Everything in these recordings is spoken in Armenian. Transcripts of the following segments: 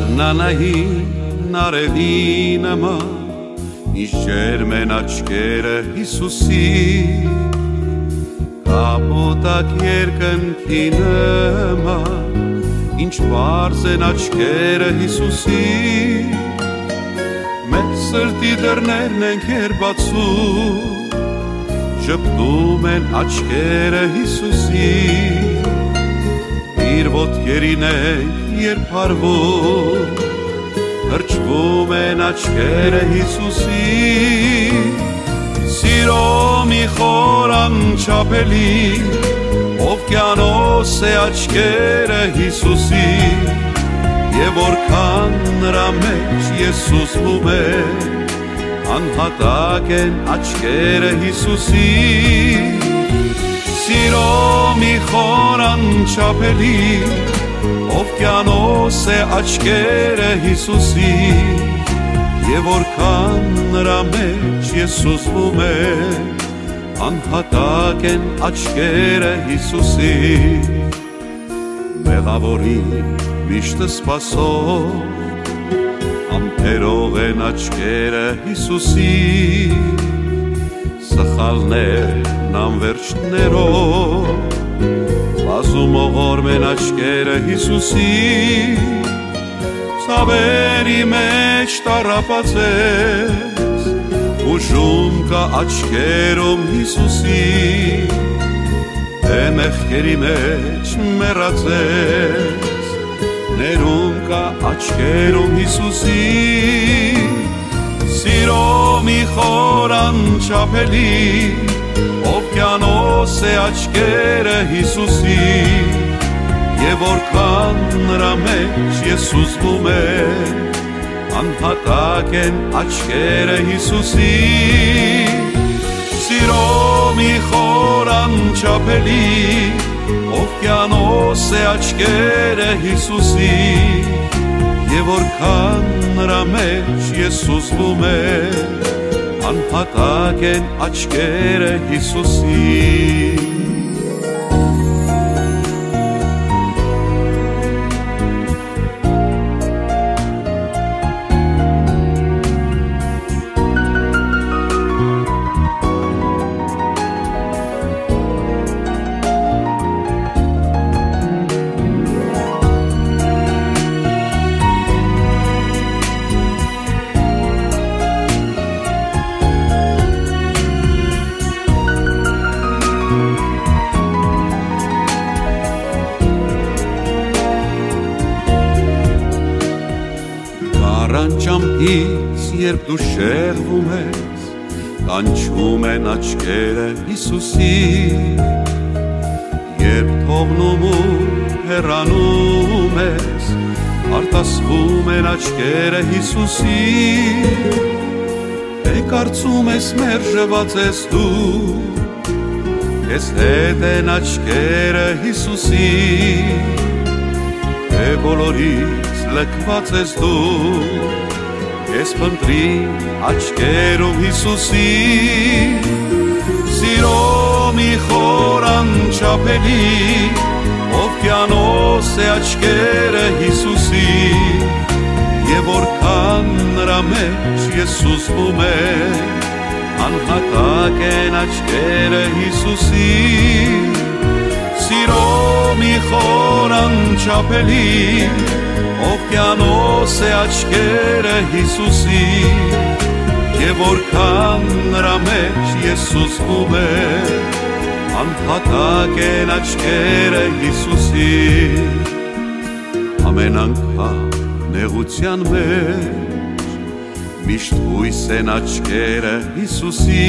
Արնանահին նարևի նման Ինչ ջերմեն աչքերը Հիսուսի Կապոտակ երկնքի նման Ինչ պարզ են աչքերը Հիսուսի Մեր սրտի դռներն ենք երբացում Ժպտում են աչքերը Հիսուսի Իր ոտքերին ենք երբ հարվում Հրճվում են աչքերը Հիսուսի Սիրո մի խոր անչափելի Օվկիանոս է աչքերը Հիսուսի Եվ որքան նրա մեջ ես սուսվում եմ Անհատակ են աչքերը Հիսուսի Սիրո մի խոր անչափելի Օվկիանոս է աչքերը Հիսուսի Եվ որքան նրա մեջ ես սուսվում եմ Անհատակ են աչքերը Հիսուսի Մեղավորին միշտ սպասող Ամպերող են աչքերը Հիսուսի Սխալներն անվերջներով Բազում ողորմ են աչքերը Հիսուսի Ցավերի մեջ տառապած ես Ուժում կա աչքերում Հիսուսի Թե մեղքերի մեջ մեռած ես Ներում կա աչքերում Հիսուսի Սիրո մի խոր անչափելի Օվկիանոս է աչքերը Հիսուսի Եվ որքան նրա մեջ ես սուսվում եմ Անհատակ են աչքերը Հիսուսի Սիրո մի խոր անչափելի Օվկիանոս է աչքերը Հիսուսի Եվ որքան նրա մեջ ես սուսվում եմ Անհատակ են աչքերը Հիսուսի Ճամփից երբ դու շեղվում ես Կանչում են աչքերը Հիսուսի Երբ թողնում ու հեռանում ես Արտասվում են աչքերը Հիսուսի Թե կարծում ես մերժված ես դու Քեզ հետ են աչքերը Հիսուսի Թե բոլորից լքված ես դու Ես փնտրի աչքերում Հիսուսի Սիրո մի խոր անչափելի Օվկիանոս է աչքերը Հիսուսի Եվ որքան նրա մեջ ես սուսվում եմ Անհատակ են աչքերը Հիսուսի Սիրո մի խոր անչափելի Օվկիանոս է աչքերը Հիսուսի Եվ որքան նրա մեջ ես սուսվում եմ Անհատակ են աչքերը Հիսուսի Ամեն անգամ նեղության մեջ Միշտ հույս են աչքերը Հիսուսի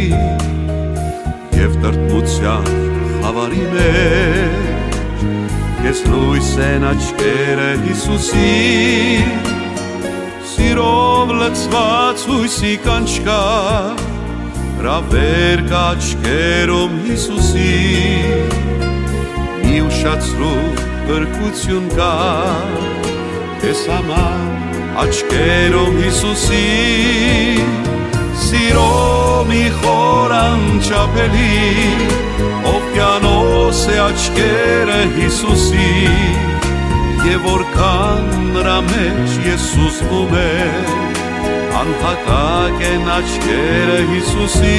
Եվ տրտմության խավարի մեջ Ես լույս են աչքերը Հիսուսի Սիրով լցված հույսի կանչկա Հրավեր կա աչքերում Հիսուսի Մի ուշացրու փրկություն կա Քեզ համար աչքերում Հիսուսի Սիրո մի խոր անչափելի Օվկիանոս է աչքերը Հիսուսի Եվ որքան նրա մեջ ես սուզվում եմ, անհատակ են աչքերը Հիսուսի,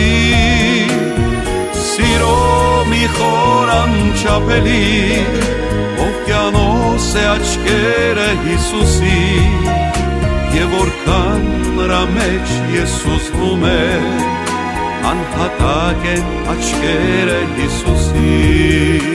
սիրո մի խոր անչափելի, օվկիանոս է աչքերը Հիսուսի, Եվ որքան նրա մեջ ես սուզվում եմ, անհատակ են աչքերը Հիսուսի